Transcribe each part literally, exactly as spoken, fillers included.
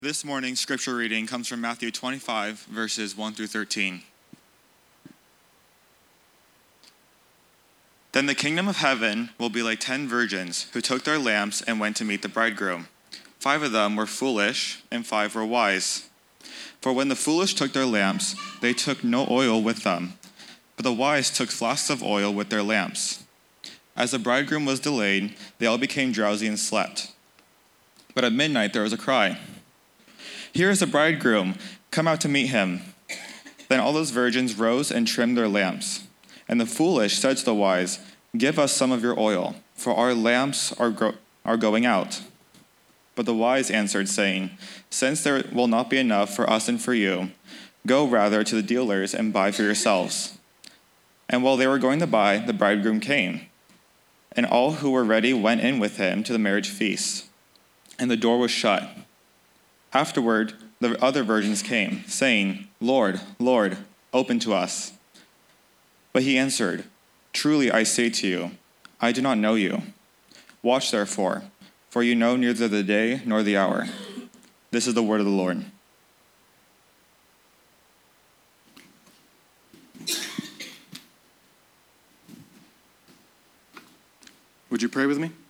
This morning's scripture reading comes from Matthew twenty-five, verses one through thirteen. Then the kingdom of heaven will be like ten virgins who took their lamps and went to meet the bridegroom. Five of them were foolish, and five were wise. For when the foolish took their lamps, they took no oil with them, but the wise took flasks of oil with their lamps. As the bridegroom was delayed, they all became drowsy and slept. But at midnight there was a cry, "Here is the bridegroom, come out to meet him." Then all those virgins rose and trimmed their lamps. And the foolish said to the wise, "Give us some of your oil, for our lamps are, gro- are going out." But the wise answered, saying, "Since there will not be enough for us and for you, go rather to the dealers and buy for yourselves." And while they were going to buy, the bridegroom came. And all who were ready went in with him to the marriage feast. And the door was shut. Afterward, the other virgins came, saying, "Lord, Lord, open to us." But he answered, "Truly I say to you, I do not know you. Watch therefore, for you know neither the day nor the hour." This is the word of the Lord. Would you pray with me?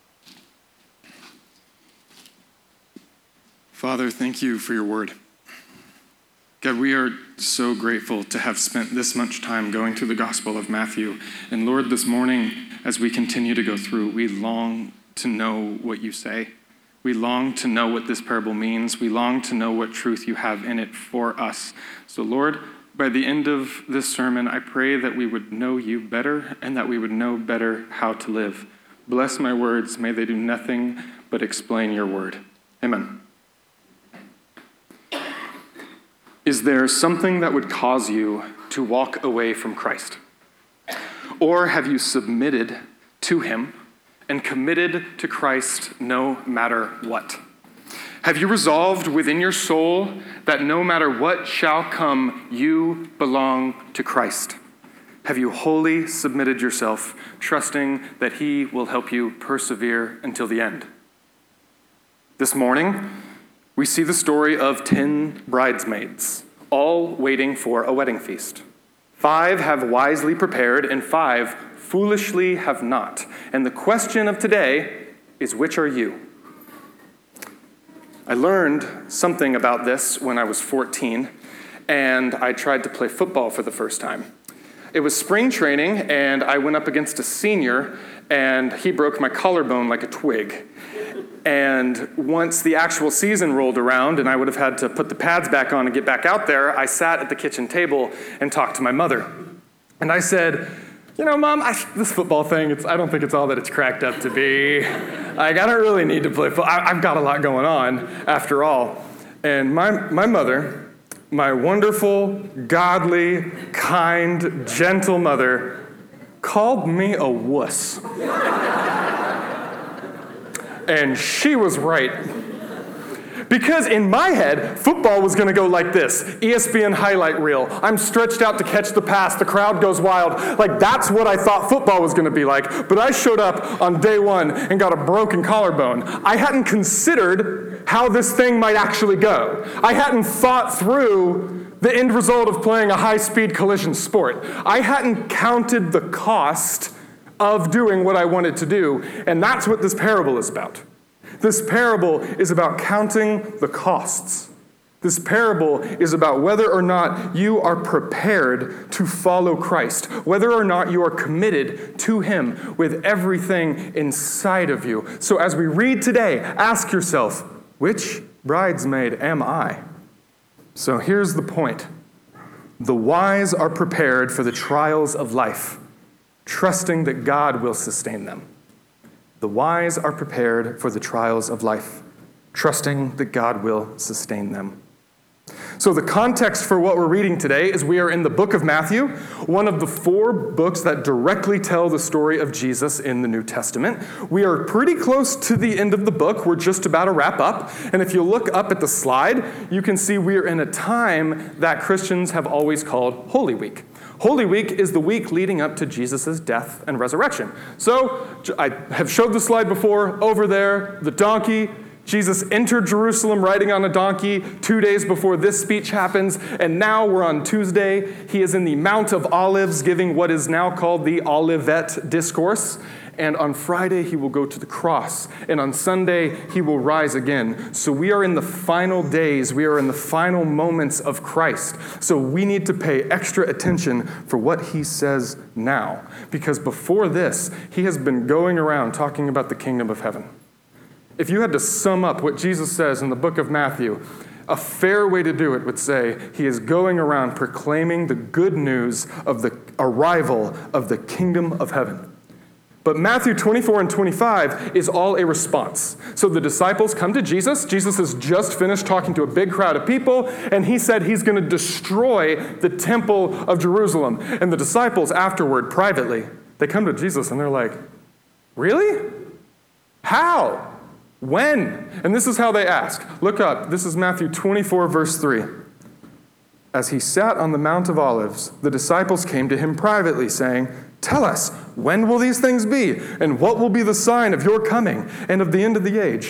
Father, thank you for your word. God, we are so grateful to have spent this much time going through the Gospel of Matthew. And Lord, this morning, as we continue to go through, we long to know what you say. We long to know what this parable means. We long to know what truth you have in it for us. So Lord, by the end of this sermon, I pray that we would know you better and that we would know better how to live. Bless my words. May they do nothing but explain your word. Amen. Is there something that would cause you to walk away from Christ? Or have you submitted to him and committed to Christ no matter what? Have you resolved within your soul that no matter what shall come, you belong to Christ? Have you wholly submitted yourself, trusting that he will help you persevere until the end? This morning, we see the story of ten bridesmaids, all waiting for a wedding feast. Five have wisely prepared, and five foolishly have not. And the question of today is, which are you? I learned something about this when I was fourteen, and I tried to play football for the first time. It was spring training, and I went up against a senior, and he broke my collarbone like a twig. And once the actual season rolled around and I would have had to put the pads back on and get back out there, I sat at the kitchen table and talked to my mother. And I said, "You know, Mom, I, this football thing, it's, I don't think it's all that it's cracked up to be. Like, I don't really need to play football. I, I've got a lot going on, after all." And my, my mother, my wonderful, godly, kind, gentle mother, called me a wuss. And she was right. Because in my head, football was going to go like this. E S P N highlight reel. I'm stretched out to catch the pass. The crowd goes wild. Like, that's what I thought football was going to be like. But I showed up on day one and got a broken collarbone. I hadn't considered how this thing might actually go. I hadn't thought through the end result of playing a high-speed collision sport. I hadn't counted the cost of doing what I wanted to do. And that's what this parable is about. This parable is about counting the costs. This parable is about whether or not you are prepared to follow Christ, whether or not you are committed to him with everything inside of you. So as we read today, ask yourself, which bridesmaid am I? So here's the point. The wise are prepared for the trials of life, trusting that God will sustain them. The wise are prepared for the trials of life, trusting that God will sustain them. So the context for what we're reading today is we are in the book of Matthew, one of the four books that directly tell the story of Jesus in the New Testament. We are pretty close to the end of the book. We're just about to wrap up. And if you look up at the slide, you can see we are in a time that Christians have always called Holy Week. Holy Week is the week leading up to Jesus' death and resurrection. So I have showed the slide before. Over there, the donkey, Jesus entered Jerusalem riding on a donkey two days before this speech happens, and now we're on Tuesday. He is in the Mount of Olives giving what is now called the Olivet Discourse, and on Friday he will go to the cross, and on Sunday he will rise again. So we are in the final days, we are in the final moments of Christ. So we need to pay extra attention for what he says now, because before this, he has been going around talking about the kingdom of heaven. If you had to sum up what Jesus says in the book of Matthew, a fair way to do it would say he is going around proclaiming the good news of the arrival of the kingdom of heaven. But Matthew twenty-four and twenty-five is all a response. So the disciples come to Jesus. Jesus has just finished talking to a big crowd of people, and he said he's going to destroy the temple of Jerusalem. And the disciples afterward, privately, they come to Jesus and they're like, really? How? When? And this is how they ask. Look up. This is Matthew twenty-four, verse three. As he sat on the Mount of Olives, the disciples came to him privately, saying, tell us, when will these things be? And what will be the sign of your coming and of the end of the age?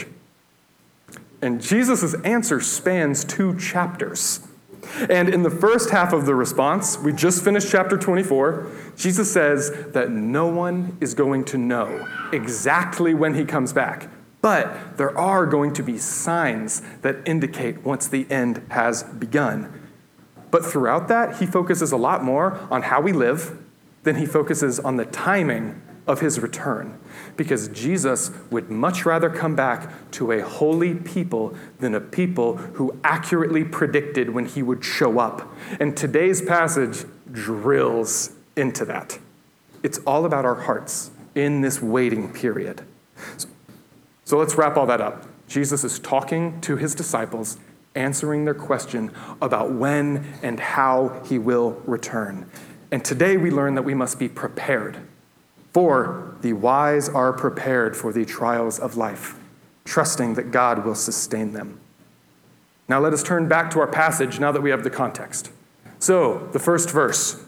And Jesus' answer spans two chapters. And in the first half of the response, we just finished chapter twenty-four, Jesus says that no one is going to know exactly when he comes back. But there are going to be signs that indicate once the end has begun. But throughout that, he focuses a lot more on how we live than he focuses on the timing of his return. Because Jesus would much rather come back to a holy people than a people who accurately predicted when he would show up. And today's passage drills into that. It's all about our hearts in this waiting period. So, So let's wrap all that up. Jesus is talking to his disciples, answering their question about when and how he will return. And today we learn that we must be prepared. For the wise are prepared for the trials of life, trusting that God will sustain them. Now let us turn back to our passage now that we have the context. So, the first verse.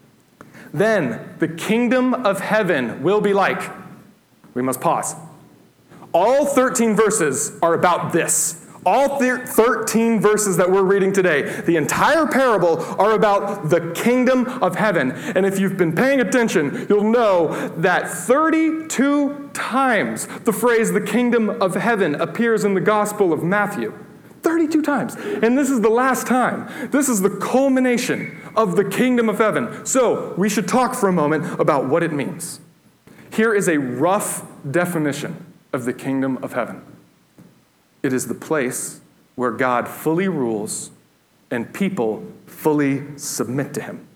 Then the kingdom of heaven will be like. We must pause. All thirteen verses are about this. All thirteen verses that we're reading today, the entire parable, are about the kingdom of heaven. And if you've been paying attention, you'll know that thirty-two times the phrase the kingdom of heaven appears in the Gospel of Matthew. thirty-two times. And this is the last time. This is the culmination of the kingdom of heaven. So we should talk for a moment about what it means. Here is a rough definition of the kingdom of heaven. It is the place where God fully rules and people fully submit to him.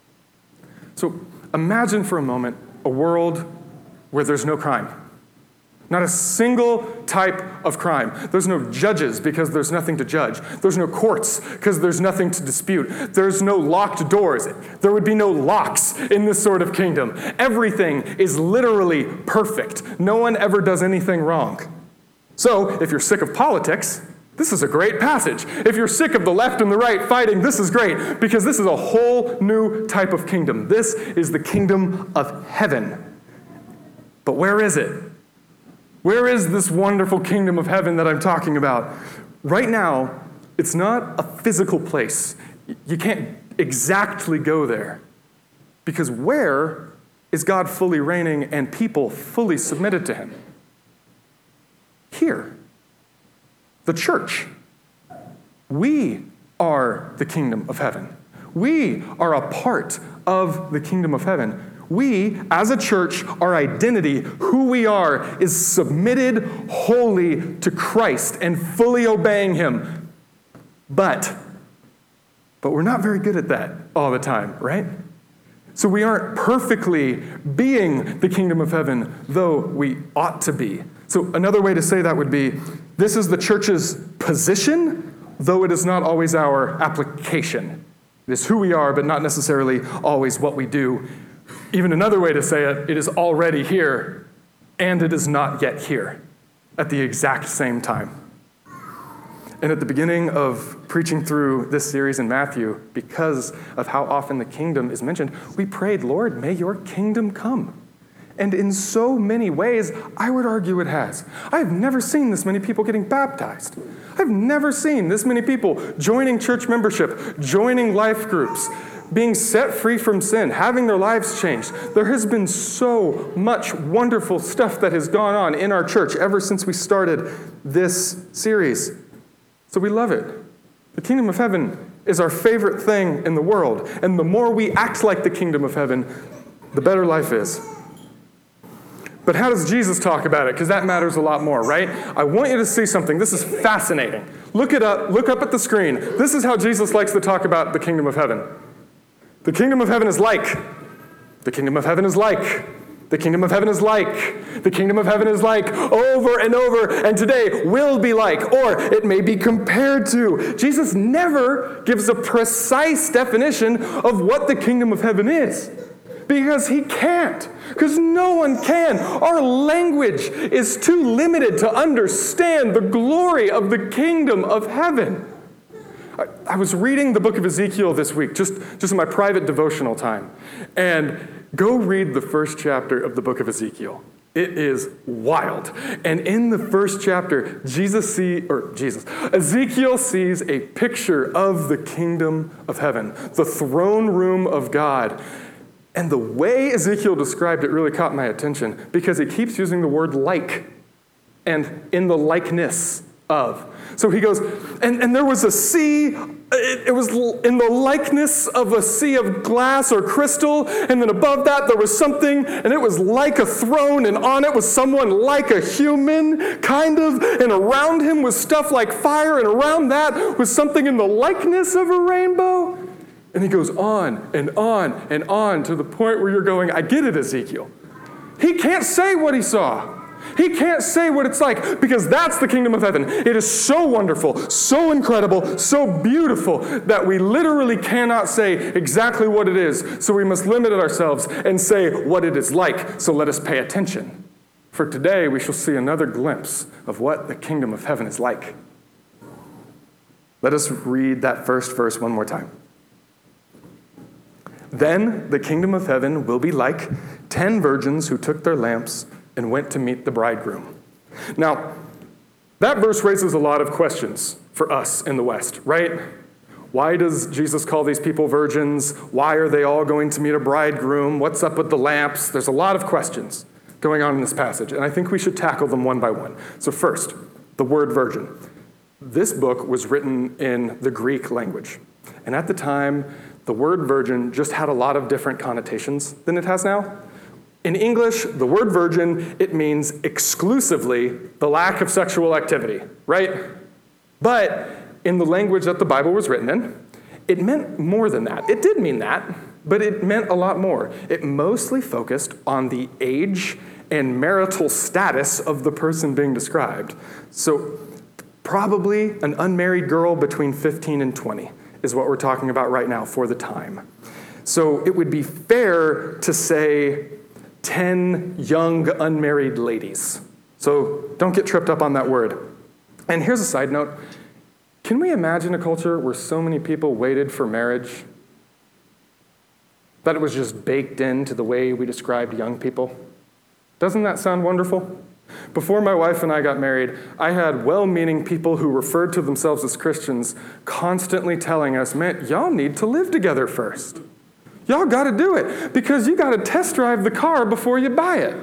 So imagine for a moment a world where there's no crime. Not a single type of crime. There's no judges because there's nothing to judge. There's no courts because there's nothing to dispute. There's no locked doors. There would be no locks in this sort of kingdom. Everything is literally perfect. No one ever does anything wrong. So, if you're sick of politics, this is a great passage. If you're sick of the left and the right fighting, this is great because this is a whole new type of kingdom. This is the kingdom of heaven. But where is it? Where is this wonderful kingdom of heaven that I'm talking about? Right now, it's not a physical place. You can't exactly go there. Because where is God fully reigning and people fully submitted to him? Here. The church. We are the kingdom of heaven. We are a part of the kingdom of heaven. We, as a church, our identity, who we are, is submitted wholly to Christ and fully obeying him. But, but we're not very good at that all the time, right? So we aren't perfectly being the kingdom of heaven, though we ought to be. So another way to say that would be, this is the church's position, though it is not always our application. It is who we are, but not necessarily always what we do. Even another way to say it, it is already here, and it is not yet here at the exact same time. And at the beginning of preaching through this series in Matthew, because of how often the kingdom is mentioned, we prayed, Lord, may your kingdom come. And in so many ways, I would argue it has. I've never seen this many people getting baptized. I've never seen this many people joining church membership, joining life groups, being set free from sin, having their lives changed. There has been so much wonderful stuff that has gone on in our church ever since we started this series. So we love it. The kingdom of heaven is our favorite thing in the world. And the more we act like the kingdom of heaven, the better life is. But how does Jesus talk about it? Because that matters a lot more, right? I want you to see something. This is fascinating. Look it up. Look up at the screen. This is how Jesus likes to talk about the kingdom of heaven. The kingdom of heaven is like. The kingdom of heaven is like. The kingdom of heaven is like. The kingdom of heaven is like over and over, and today will be like, or it may be compared to. Jesus never gives a precise definition of what the kingdom of heaven is. Because he can't. Because no one can. Our language is too limited to understand the glory of the kingdom of heaven. I, I was reading the book of Ezekiel this week, just, just in my private devotional time. And go read the first chapter of the book of Ezekiel. It is wild. And in the first chapter, Jesus see or Jesus, Ezekiel sees a picture of the kingdom of heaven, the throne room of God. And the way Ezekiel described it really caught my attention because he keeps using the word like and in the likeness of. So he goes, and, and there was a sea, it, it was in the likeness of a sea of glass or crystal, and then above that there was something, and it was like a throne, and on it was someone like a human, kind of, and around him was stuff like fire, and around that was something in the likeness of a rainbow. And he goes on and on and on to the point where you're going, I get it, Ezekiel. He can't say what he saw. He can't say what it's like because that's the kingdom of heaven. It is so wonderful, so incredible, so beautiful that we literally cannot say exactly what it is. So we must limit ourselves and say what it is like. So let us pay attention. For today, we shall see another glimpse of what the kingdom of heaven is like. Let us read that first verse one more time. Then the kingdom of heaven will be like ten virgins who took their lamps and went to meet the bridegroom. Now, that verse raises a lot of questions for us in the West, right? Why does Jesus call these people virgins? Why are they all going to meet a bridegroom? What's up with the lamps? There's a lot of questions going on in this passage, and I think we should tackle them one by one. So first, the word virgin. This book was written in the Greek language, and at the time, the word virgin just had a lot of different connotations than it has now. In English, the word virgin, it means exclusively the lack of sexual activity, right? But in the language that the Bible was written in, it meant more than that. It did mean that, but it meant a lot more. It mostly focused on the age and marital status of the person being described. So probably an unmarried girl between fifteen and twenty. Is what we're talking about right now for the time. So it would be fair to say ten young unmarried ladies. So don't get tripped up on that word. And here's a side note. Can we imagine a culture where so many people waited for marriage that it was just baked into the way we described young people? Doesn't that sound wonderful? Before my wife and I got married, I had well-meaning people who referred to themselves as Christians constantly telling us, man, y'all need to live together first. Y'all got to do it because you got to test drive the car before you buy it.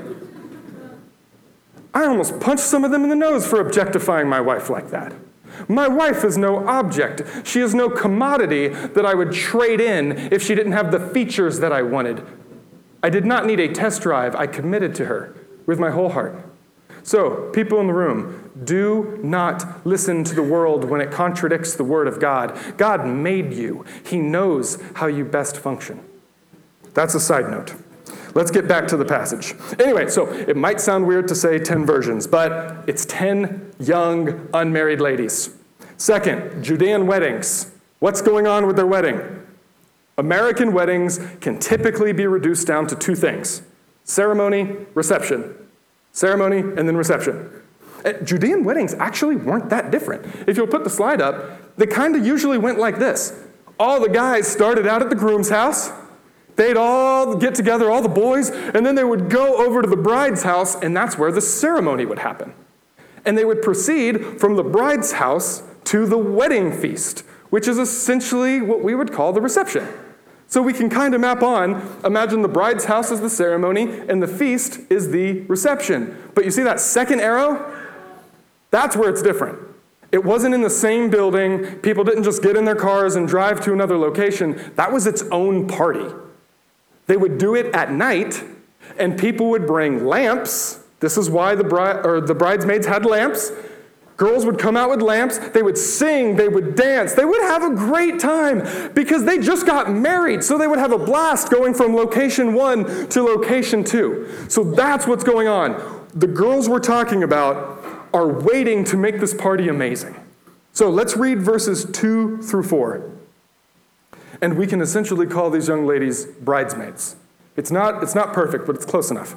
I almost punched some of them in the nose for objectifying my wife like that. My wife is no object. She is no commodity that I would trade in if she didn't have the features that I wanted. I did not need a test drive. I committed to her with my whole heart. So, people in the room, do not listen to the world when it contradicts the word of God. God made you. He knows how you best function. That's a side note. Let's get back to the passage. Anyway, so it might sound weird to say ten virgins, but it's ten young unmarried ladies. Second, Judean weddings. What's going on with their wedding? American weddings can typically be reduced down to two things: ceremony, reception. Ceremony, and then reception. Judean weddings actually weren't that different. If you'll put the slide up, they kind of usually went like this. All the guys started out at the groom's house. They'd all get together, all the boys, and then they would go over to the bride's house, and that's where the ceremony would happen. And they would proceed from the bride's house to the wedding feast, which is essentially what we would call the reception. So we can kind of map on, imagine the bride's house is the ceremony, and the feast is the reception. But you see that second arrow? That's where it's different. It wasn't in the same building. People didn't just get in their cars and drive to another location. That was its own party. They would do it at night, and people would bring lamps. This is why the bride or the bridesmaids had lamps. Girls would come out with lamps. They would sing. They would dance. They would have a great time because they just got married. So they would have a blast going from location one to location two. So that's what's going on. The girls we're talking about are waiting to make this party amazing. So let's read verses two through four. And we can essentially call these young ladies bridesmaids. It's not, it's not perfect, but it's close enough.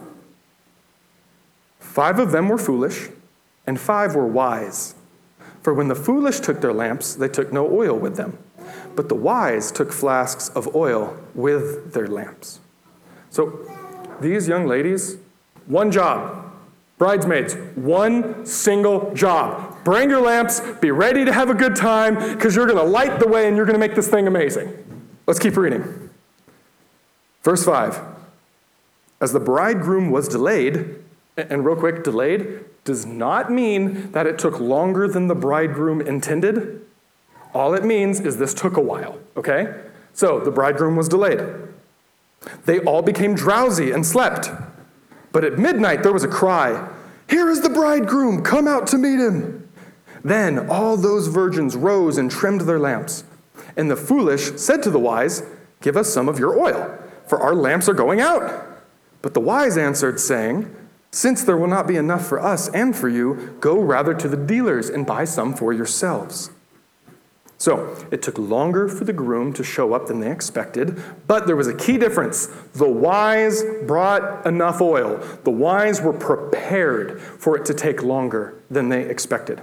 Five of them were foolish, and five were wise. For when the foolish took their lamps, they took no oil with them. But the wise took flasks of oil with their lamps. So these young ladies, one job. Bridesmaids, one single job. Bring your lamps, be ready to have a good time, because you're going to light the way and you're going to make this thing amazing. Let's keep reading. Verse five. As the bridegroom was delayed, and real quick, delayed does not mean that it took longer than the bridegroom intended. All it means is this took a while, okay? So the bridegroom was delayed. They all became drowsy and slept. But at midnight there was a cry, "Here is the bridegroom, come out to meet him." Then all those virgins rose and trimmed their lamps. And the foolish said to the wise, "Give us some of your oil, for our lamps are going out." But the wise answered, saying, "Since there will not be enough for us and for you, go rather to the dealers and buy some for yourselves." So it took longer for the groom to show up than they expected, but there was a key difference. The wise brought enough oil. The wise were prepared for it to take longer than they expected.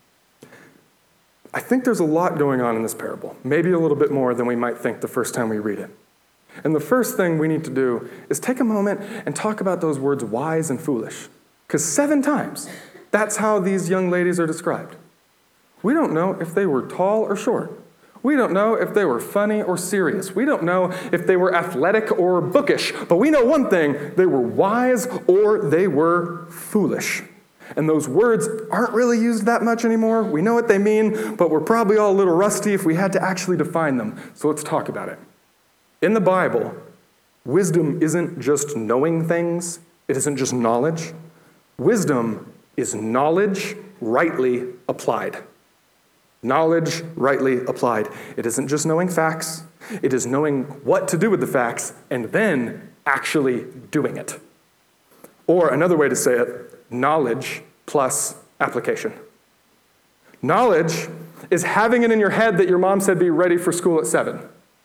I think there's a lot going on in this parable, maybe a little bit more than we might think the first time we read it. And the first thing we need to do is take a moment and talk about those words wise and foolish. Because seven times, that's how these young ladies are described. We don't know if they were tall or short. We don't know if they were funny or serious. We don't know if they were athletic or bookish. But we know one thing, they were wise or they were foolish. And those words aren't really used that much anymore. We know what they mean, but we're probably all a little rusty if we had to actually define them. So let's talk about it. In the Bible, wisdom isn't just knowing things. It isn't just knowledge. Wisdom is knowledge rightly applied. Knowledge rightly applied. It isn't just knowing facts. It is knowing what to do with the facts and then actually doing it. Or another way to say it, knowledge plus application. Knowledge is having it in your head that your mom said be ready for school at seven.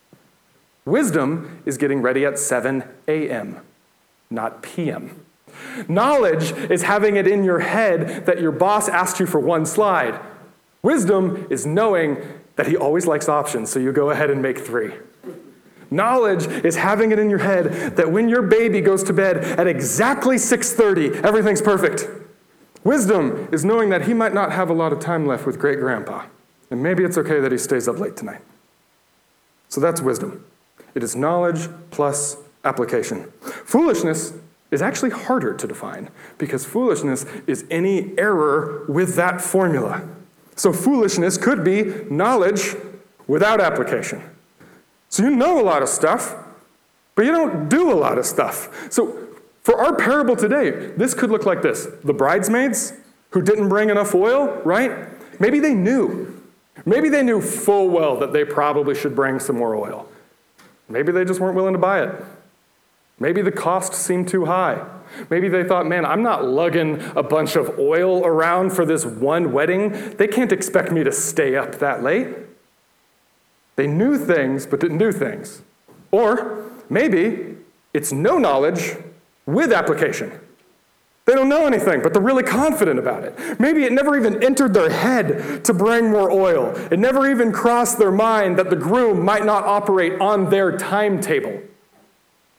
Wisdom is getting ready at seven a.m., not p.m. Knowledge is having it in your head that your boss asked you for one slide. Wisdom is knowing that he always likes options, so you go ahead and make three. Knowledge is having it in your head that when your baby goes to bed at exactly six thirty, everything's perfect. Wisdom is knowing that he might not have a lot of time left with great-grandpa, and maybe it's okay that he stays up late tonight. So that's wisdom. It is knowledge plus application. Foolishness is actually harder to define because foolishness is any error with that formula. So foolishness could be knowledge without application. So you know a lot of stuff, but you don't do a lot of stuff. So for our parable today, this could look like this. The bridesmaids who didn't bring enough oil, right? Maybe they knew. Maybe they knew full well that they probably should bring some more oil. Maybe they just weren't willing to buy it. Maybe the cost seemed too high. Maybe they thought, man, I'm not lugging a bunch of oil around for this one wedding. They can't expect me to stay up that late. They knew things, but didn't do things. Or maybe it's no knowledge with application. They don't know anything, but they're really confident about it. Maybe it never even entered their head to bring more oil. It never even crossed their mind that the groom might not operate on their timetable.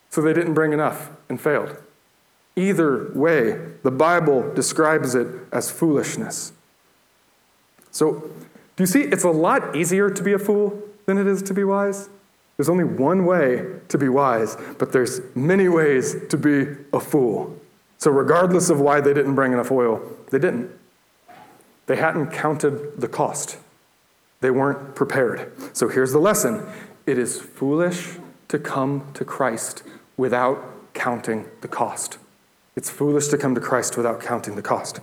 so they didn't bring enough and failed. Either way, the Bible describes it as foolishness. So, do you see, it's a lot easier to be a fool than it is to be wise. There's only one way to be wise, but there's many ways to be a fool. So regardless of why they didn't bring enough oil, they didn't. They hadn't counted the cost. They weren't prepared. So here's the lesson. It is foolish to come to Christ without counting the cost. It's foolish to come to Christ without counting the cost.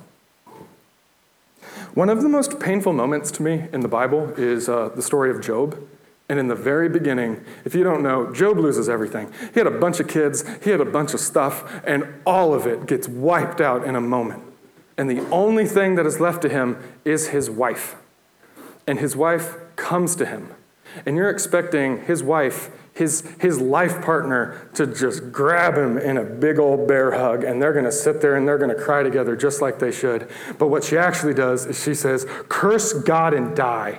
One of the most painful moments to me in the Bible is uh, the story of Job. And in the very beginning, if you don't know, Job loses everything. He had a bunch of kids, he had a bunch of stuff, and all of it gets wiped out in a moment. And the only thing that is left to him is his wife. And his wife comes to him. And you're expecting his wife, his, his life partner, to just grab him in a big old bear hug, and they're going to sit there and they're going to cry together just like they should. But what she actually does is she says, "Curse God and die."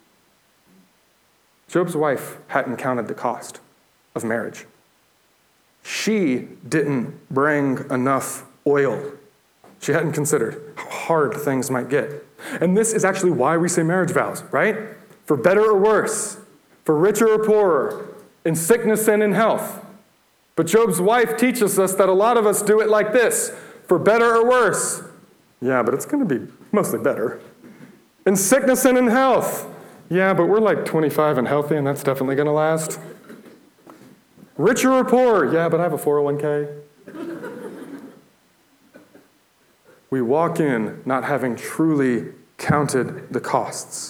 Job's wife hadn't counted the cost of marriage. She didn't bring enough oil. She hadn't considered how hard things might get. And this is actually why we say marriage vows, right? For better or worse, for richer or poorer, in sickness and in health. But Job's wife teaches us that a lot of us do it like this, for better or worse. Yeah, but it's going to be mostly better. In sickness and in health. Yeah, but we're like twenty-five and healthy, and that's definitely going to last. Richer or poorer? Yeah, but I have a four oh one k. We walk in not having truly counted the costs.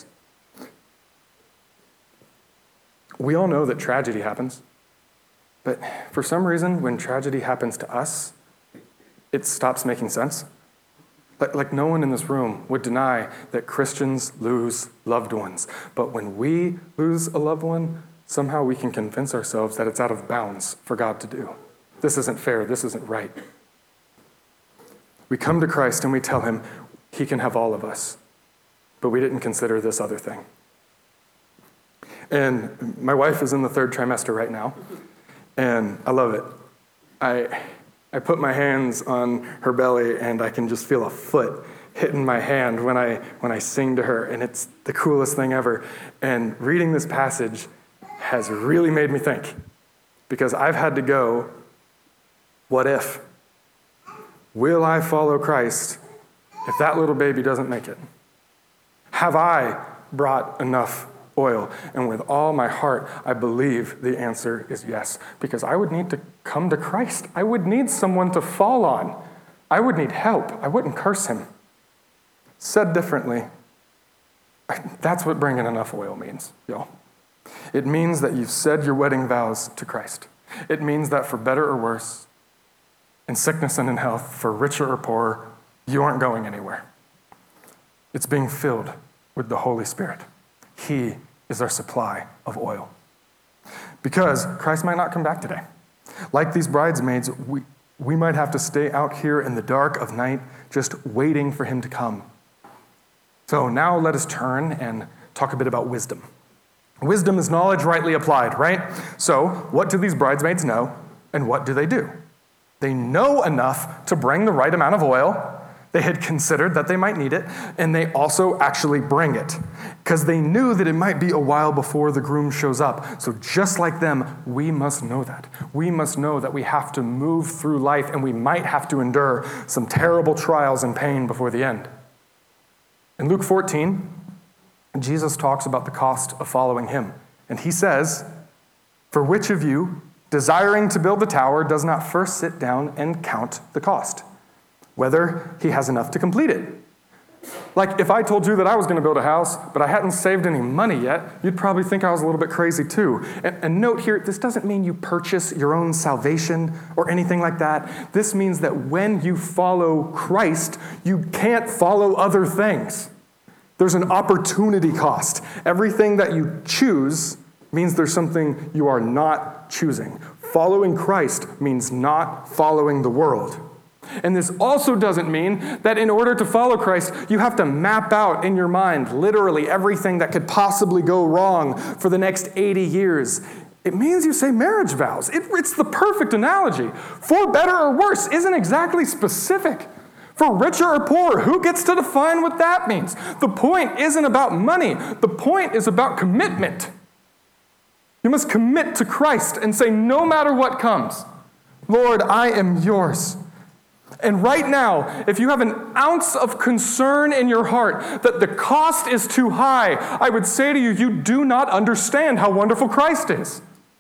We all know that tragedy happens, but for some reason, when tragedy happens to us, it stops making sense. Like, like no one in this room would deny that Christians lose loved ones. But when we lose a loved one, somehow we can convince ourselves that it's out of bounds for God to do. This isn't fair. This isn't right. We come to Christ and we tell him he can have all of us. But we didn't consider this other thing. And my wife is in the third trimester right now. And I love it. I... I put my hands on her belly, and I can just feel a foot hitting my hand when I when I sing to her, and it's the coolest thing ever. And reading this passage has really made me think, because I've had to go, what if? Will I follow Christ if that little baby doesn't make it? Have I brought enough oil? And with all my heart, I believe the answer is yes, because I would need to come to Christ. I would need someone to fall on. I would need help. I wouldn't curse him. Said differently, that's what bringing enough oil means, y'all. It means that you've said your wedding vows to Christ. It means that for better or worse, in sickness and in health, for richer or poorer, you aren't going anywhere. It's being filled with the Holy Spirit. He is our supply of oil. Because Christ might not come back today. Like these bridesmaids, we, we might have to stay out here in the dark of night just waiting for him to come. So now let us turn and talk a bit about wisdom. Wisdom is knowledge rightly applied, right? So what do these bridesmaids know, and what do they do? They know enough to bring the right amount of oil. They had considered that they might need it, and they also actually bring it because they knew that it might be a while before the groom shows up. So just like them, we must know that. We must know that we have to move through life, and we might have to endure some terrible trials and pain before the end. In Luke fourteen, Jesus talks about the cost of following him, and he says, "For which of you, desiring to build a tower, does not first sit down and count the cost, whether he has enough to complete it?" Like, if I told you that I was going to build a house, but I hadn't saved any money yet, you'd probably think I was a little bit crazy too. And, and note here, this doesn't mean you purchase your own salvation or anything like that. This means that when you follow Christ, you can't follow other things. There's an opportunity cost. Everything that you choose means there's something you are not choosing. Following Christ means not following the world. And this also doesn't mean that in order to follow Christ, you have to map out in your mind literally everything that could possibly go wrong for the next eighty years. It means you say marriage vows. It, it's the perfect analogy. For better or worse isn't exactly specific. For richer or poorer, who gets to define what that means? The point isn't about money. The point is about commitment. You must commit to Christ and say, no matter what comes, Lord, I am yours. And right now, if you have an ounce of concern in your heart that the cost is too high, I would say to you, you do not understand how wonderful Christ is.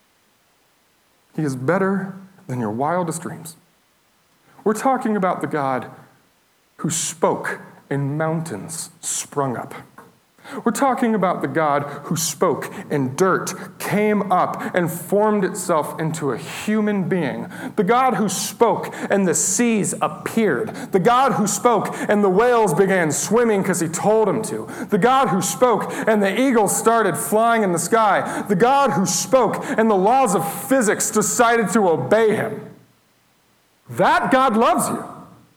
He is better than your wildest dreams. We're talking about the God who spoke and mountains sprung up. We're talking about the God who spoke and dirt came up and formed itself into a human being. The God who spoke and the seas appeared. The God who spoke and the whales began swimming because he told them to. The God who spoke and the eagles started flying in the sky. The God who spoke and the laws of physics decided to obey him. That God loves you.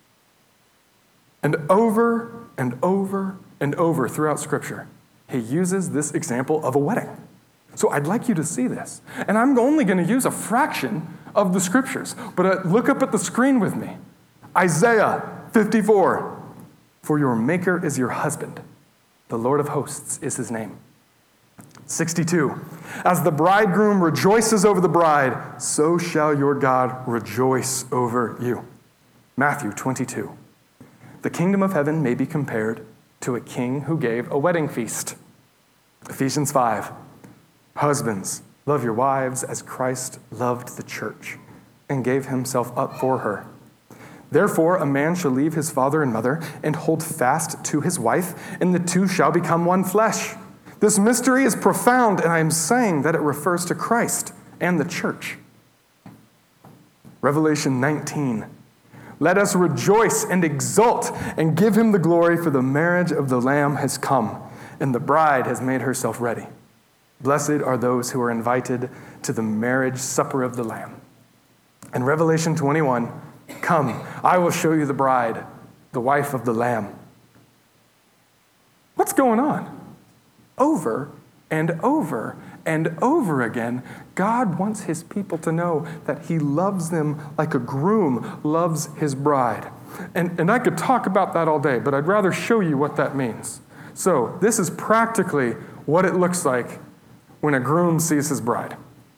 And over and over and over throughout Scripture, he uses this example of a wedding. So I'd like you to see this. And I'm only going to use a fraction of the Scriptures. But uh, look up at the screen with me. Isaiah fifty-four. For your Maker is your husband. The Lord of hosts is his name. sixty-two. As the bridegroom rejoices over the bride, so shall your God rejoice over you. Matthew twenty-two. The kingdom of heaven may be compared to a king who gave a wedding feast. Ephesians five. Husbands, love your wives as Christ loved the church and gave himself up for her. Therefore, a man shall leave his father and mother and hold fast to his wife, and the two shall become one flesh. This mystery is profound, and I am saying that it refers to Christ and the church. Revelation nineteen. Let us rejoice and exult and give him the glory, for the marriage of the Lamb has come, and the bride has made herself ready. Blessed are those who are invited to the marriage supper of the Lamb. In Revelation twenty-one, come, I will show you the bride, the wife of the Lamb. What's going on? Over and over and over again, God wants his people to know that he loves them like a groom loves his bride. And, and I could talk about that all day, but I'd rather show you what that means. So this is practically what it looks like when a groom sees his bride.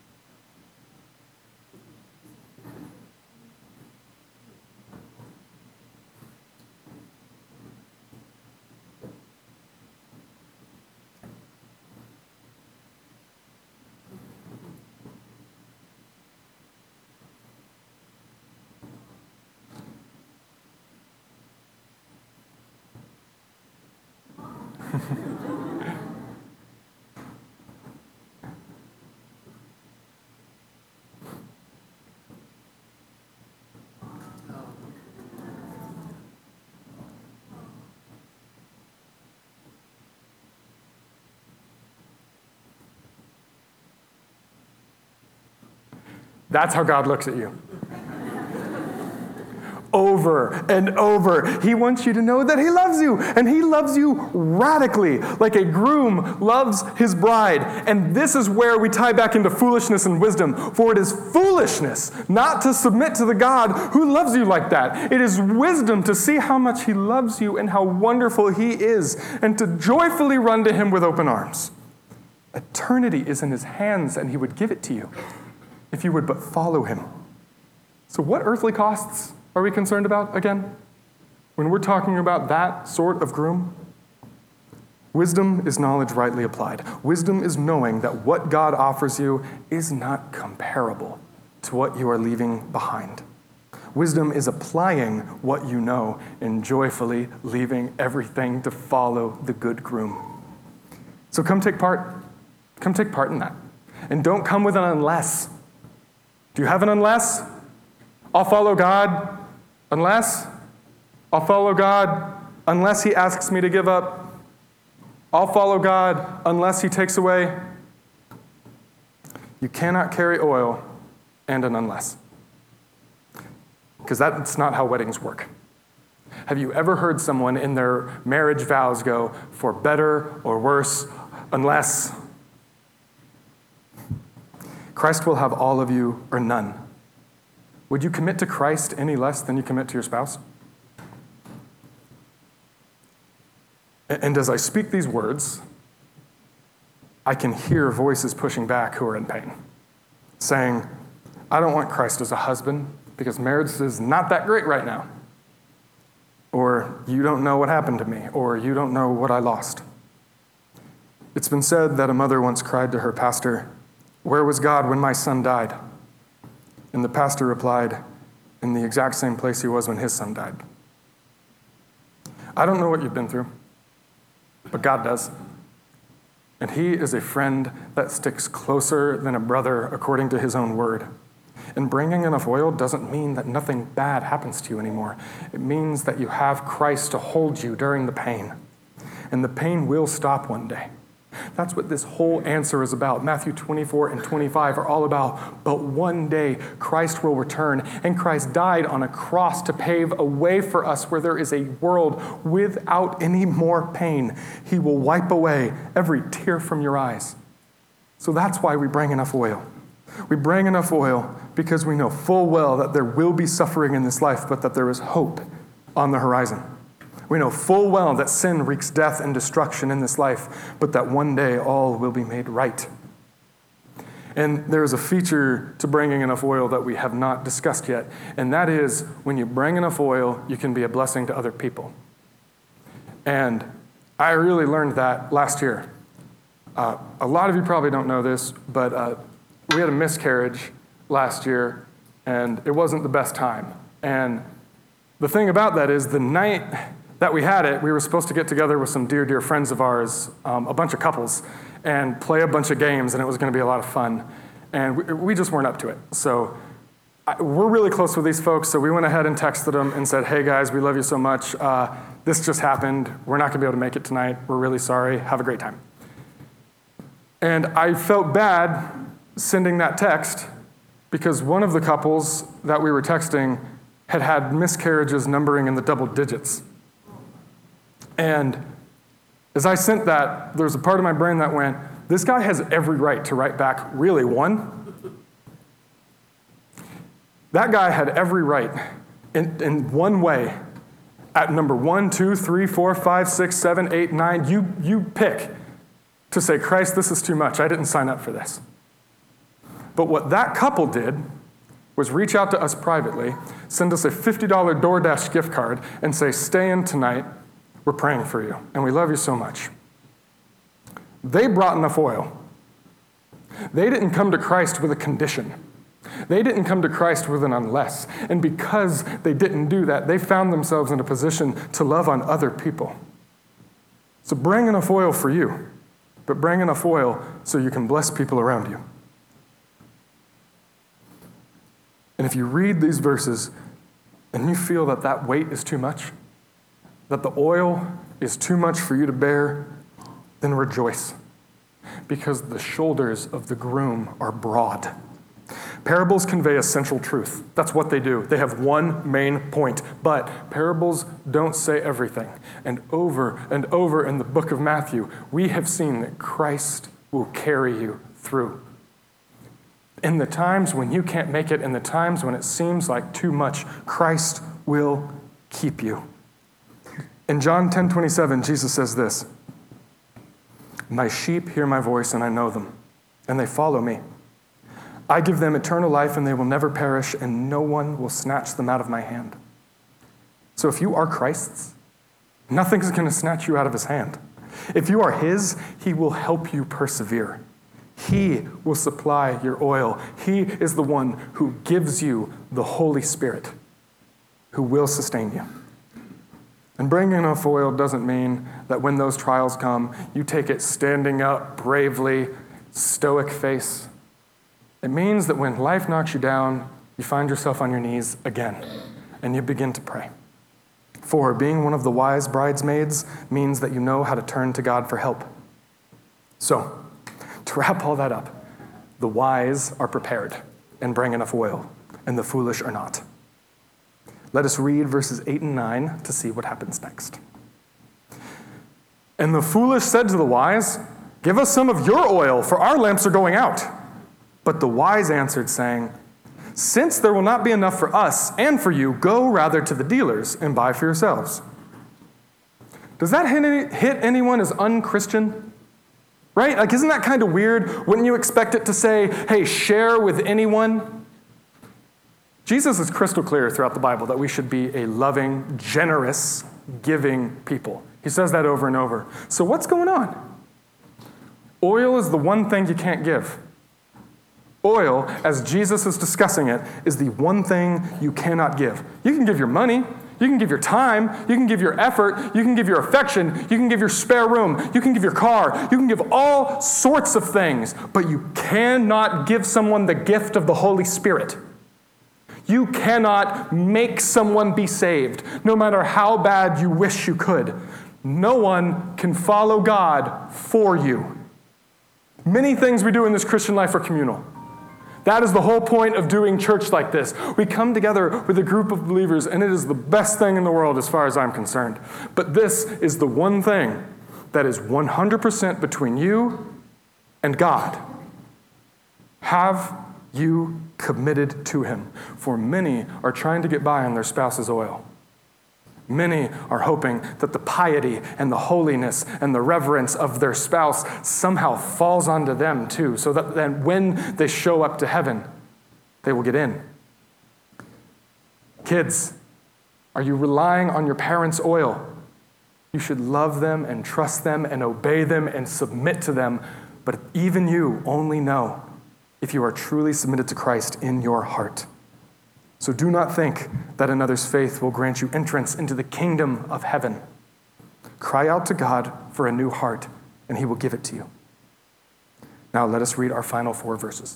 That's how God looks at you. Over and over. He wants you to know that he loves you, and he loves you radically, like a groom loves his bride. And this is where we tie back into foolishness and wisdom, for it is foolishness not to submit to the God who loves you like that. It is wisdom to see how much he loves you and how wonderful he is, and to joyfully run to him with open arms. Eternity is in his hands, and he would give it to you if you would but follow him. So what earthly costs are we concerned about again? When we're talking about that sort of groom? Wisdom is knowledge rightly applied. Wisdom is knowing that what God offers you is not comparable to what you are leaving behind. Wisdom is applying what you know and joyfully leaving everything to follow the good groom. So come take part. Come take part in that. And don't come with an unless. Do you have an unless? I'll follow God unless. I'll follow God unless he asks me to give up. I'll follow God unless he takes away. You cannot carry oil and an unless. Because that's not how weddings work. Have you ever heard someone in their marriage vows go, for better or worse, unless? Christ will have all of you or none. Would you commit to Christ any less than you commit to your spouse? And as I speak these words, I can hear voices pushing back who are in pain, saying, I don't want Christ as a husband because marriage is not that great right now. Or you don't know what happened to me, or you don't know what I lost. It's been said that a mother once cried to her pastor, where was God when my son died? And the pastor replied, in the exact same place he was when his son died. I don't know what you've been through, but God does. And he is a friend that sticks closer than a brother according to his own word. And bringing enough oil doesn't mean that nothing bad happens to you anymore. It means that you have Christ to hold you during the pain. And the pain will stop one day. That's what this whole answer is about. Matthew twenty-four and twenty-five are all about, but one day Christ will return, and Christ died on a cross to pave a way for us where there is a world without any more pain. He will wipe away every tear from your eyes. So that's why we bring enough oil. We bring enough oil because we know full well that there will be suffering in this life, but that there is hope on the horizon. We know full well that sin wreaks death and destruction in this life, but that one day all will be made right. And there is a feature to bringing enough oil that we have not discussed yet, and that is when you bring enough oil, you can be a blessing to other people. And I really learned that last year. Uh, a lot of you probably don't know this, but uh, we had a miscarriage last year, and it wasn't the best time. And the thing about that is the night that we had it, we were supposed to get together with some dear, dear friends of ours, um, a bunch of couples, and play a bunch of games, and it was going to be a lot of fun. And we, we just weren't up to it. So I, we're really close with these folks, so we went ahead and texted them and said, hey guys, we love you so much. Uh, this just happened. We're not going to be able to make it tonight. We're really sorry. Have a great time. And I felt bad sending that text because one of the couples that we were texting had had miscarriages numbering in the double digits. And as I sent that, there was a part of my brain that went, this guy has every right to write back, really, one? That guy had every right in, in one way at number one, two, three, four, five, six, seven, eight, nine, you, you pick to say, Christ, this is too much. I didn't sign up for this. But what that couple did was reach out to us privately, send us a fifty dollars DoorDash gift card, and say, stay in tonight. We're praying for you, and we love you so much. They brought enough oil. They didn't come to Christ with a condition. They didn't come to Christ with an unless. And because they didn't do that, they found themselves in a position to love on other people. So bring enough oil for you, but bring enough oil so you can bless people around you. And if you read these verses and you feel that that weight is too much, that the oil is too much for you to bear, then rejoice, because the shoulders of the groom are broad. Parables convey a central truth. That's what they do. They have one main point, but parables don't say everything. And over and over in the book of Matthew, we have seen that Christ will carry you through. In the times when you can't make it, in the times when it seems like too much, Christ will keep you. In John ten twenty-seven, Jesus says this, my sheep hear my voice and I know them, and they follow me. I give them eternal life and they will never perish, and no one will snatch them out of my hand. So if you are Christ's, nothing's going to snatch you out of his hand. If you are his, he will help you persevere. He will supply your oil. He is the one who gives you the Holy Spirit, who will sustain you. And bringing enough oil doesn't mean that when those trials come, you take it standing up bravely, stoic face. It means that when life knocks you down, you find yourself on your knees again, and you begin to pray. For being one of the wise bridesmaids means that you know how to turn to God for help. So, to wrap all that up, the wise are prepared and bring enough oil, and the foolish are not. Let us read verses eight and nine to see what happens next. And the foolish said to the wise, give us some of your oil, for our lamps are going out. But the wise answered, saying, since there will not be enough for us and for you, go rather to the dealers and buy for yourselves. Does that hit, any, hit anyone as unchristian? Right? Like, isn't that kind of weird? Wouldn't you expect it to say, hey, share with anyone? Jesus is crystal clear throughout the Bible that we should be a loving, generous, giving people. He says that over and over. So what's going on? Oil is the one thing you can't give. Oil, as Jesus is discussing it, is the one thing you cannot give. You can give your money, you can give your time, you can give your effort, you can give your affection, you can give your spare room, you can give your car, you can give all sorts of things, but you cannot give someone the gift of the Holy Spirit. You cannot make someone be saved, no matter how bad you wish you could. No one can follow God for you. Many things we do in this Christian life are communal. That is the whole point of doing church like this. We come together with a group of believers, and it is the best thing in the world as far as I'm concerned. But this is the one thing that is one hundred percent between you and God. Have you committed to him? For many are trying to get by on their spouse's oil. Many are hoping that the piety and the holiness and the reverence of their spouse somehow falls onto them too, so that then when they show up to heaven, they will get in. Kids, are you relying on your parents' oil? You should love them and trust them and obey them and submit to them, but even you only know if you are truly submitted to Christ in your heart. So do not think that another's faith will grant you entrance into the kingdom of heaven. Cry out to God for a new heart, and he will give it to you. Now let us read our final four verses.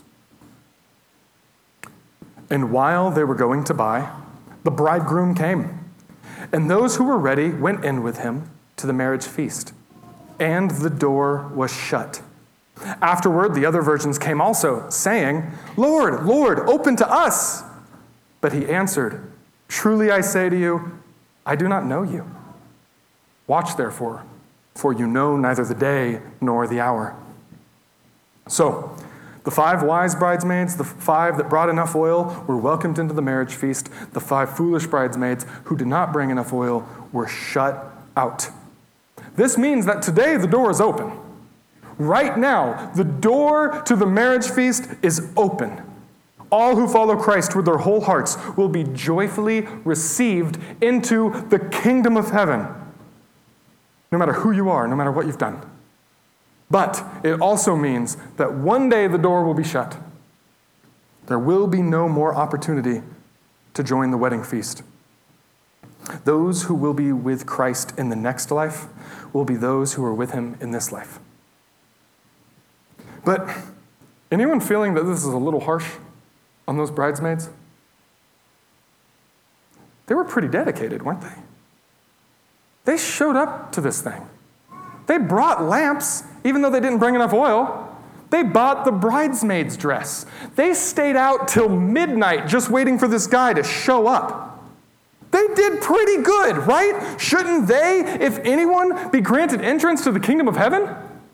And while they were going to buy, the bridegroom came, and those who were ready went in with him to the marriage feast, and the door was shut. Afterward, the other virgins came also, saying, Lord, Lord, open to us. But he answered, truly I say to you, I do not know you. Watch therefore, for you know neither the day nor the hour. So, the five wise bridesmaids, the five that brought enough oil, were welcomed into the marriage feast. The five foolish bridesmaids who did not bring enough oil were shut out. This means that today the door is open. Right now, the door to the marriage feast is open. All who follow Christ with their whole hearts will be joyfully received into the kingdom of heaven, no matter who you are, no matter what you've done. But it also means that one day the door will be shut. There will be no more opportunity to join the wedding feast. Those who will be with Christ in the next life will be those who are with him in this life. But anyone feeling that this is a little harsh on those bridesmaids? They were pretty dedicated, weren't they? They showed up to this thing. They brought lamps, even though they didn't bring enough oil. They bought the bridesmaid's dress. They stayed out till midnight just waiting for this guy to show up. They did pretty good, right? Shouldn't they, if anyone, be granted entrance to the kingdom of heaven?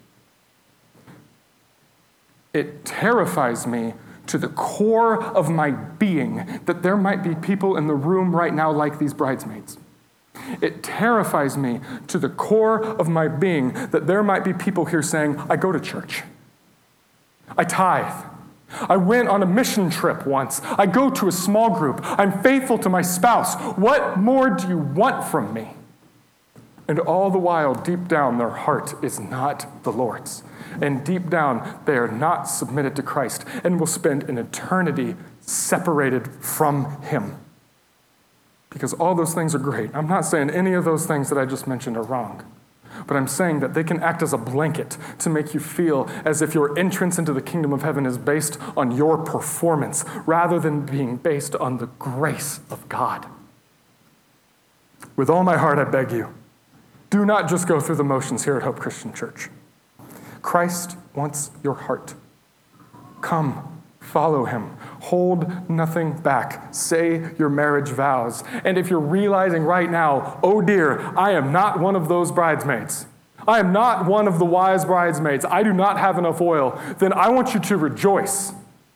It terrifies me to the core of my being that there might be people in the room right now like these bridesmaids. It terrifies me to the core of my being that there might be people here saying, I go to church. I tithe. I went on a mission trip once. I go to a small group. I'm faithful to my spouse. What more do you want from me? And all the while, deep down, their heart is not the Lord's. And deep down, they are not submitted to Christ and will spend an eternity separated from him. Because all those things are great. I'm not saying any of those things that I just mentioned are wrong. But I'm saying that they can act as a blanket to make you feel as if your entrance into the kingdom of heaven is based on your performance rather than being based on the grace of God. With all my heart, I beg you, do not just go through the motions here at Hope Christian Church. Christ wants your heart. Come, follow him. Hold nothing back. Say your marriage vows. And if you're realizing right now, oh dear, I am not one of those bridesmaids. I am not one of the wise bridesmaids. I do not have enough oil. Then I want you to rejoice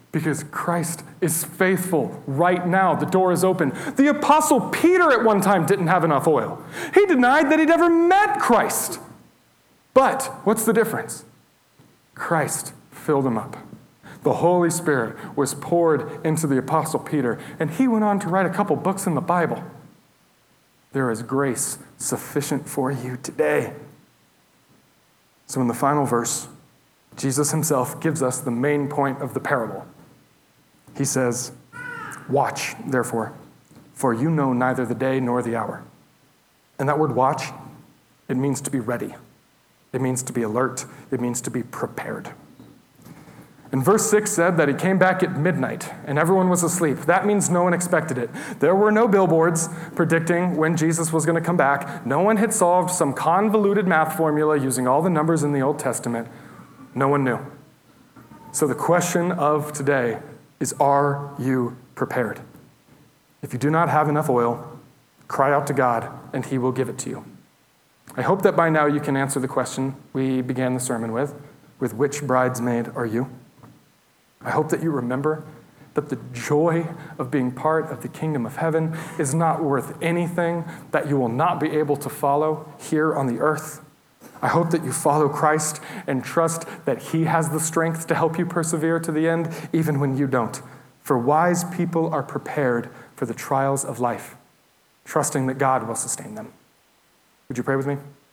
Because Christ is faithful right now. The door is open. The Apostle Peter at one time didn't have enough oil. He denied that he'd ever met Christ. But what's the difference? Christ filled him up. The Holy Spirit was poured into the Apostle Peter, and he went on to write a couple books in the Bible. There is grace sufficient for you today. So in the final verse, Jesus himself gives us the main point of the parable. He says, "Watch, therefore, for you know neither the day nor the hour." And that word watch, it means to be ready. It means to be alert. It means to be prepared. And verse six said that he came back at midnight and everyone was asleep. That means no one expected it. There were no billboards predicting when Jesus was going to come back. No one had solved some convoluted math formula using all the numbers in the Old Testament. No one knew. So the question of today is, are you prepared? If you do not have enough oil, cry out to God and he will give it to you. I hope that by now you can answer the question we began the sermon with, with which bridesmaid are you? I hope that you remember that the joy of being part of the kingdom of heaven is not worth anything that you will not be able to follow here on the earth. I hope that you follow Christ and trust that he has the strength to help you persevere to the end, even when you don't. For wise people are prepared for the trials of life, trusting that God will sustain them. Would you pray with me?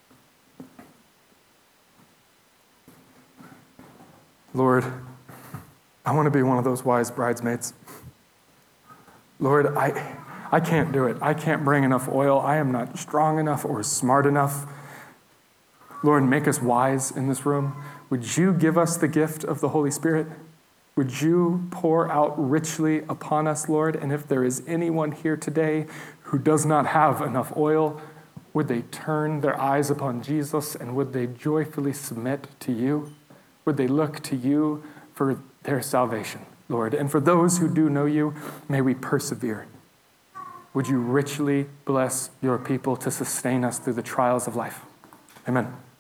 Lord, I want to be one of those wise bridesmaids. Lord, I, I can't do it. I can't bring enough oil. I am not strong enough or smart enough. Lord, make us wise in this room. Would you give us the gift of the Holy Spirit? Would you pour out richly upon us, Lord? And if there is anyone here today who does not have enough oil, would they turn their eyes upon Jesus and would they joyfully submit to you? Would they look to you for their salvation, Lord? And for those who do know you, may we persevere. Would you richly bless your people to sustain us through the trials of life? Amen.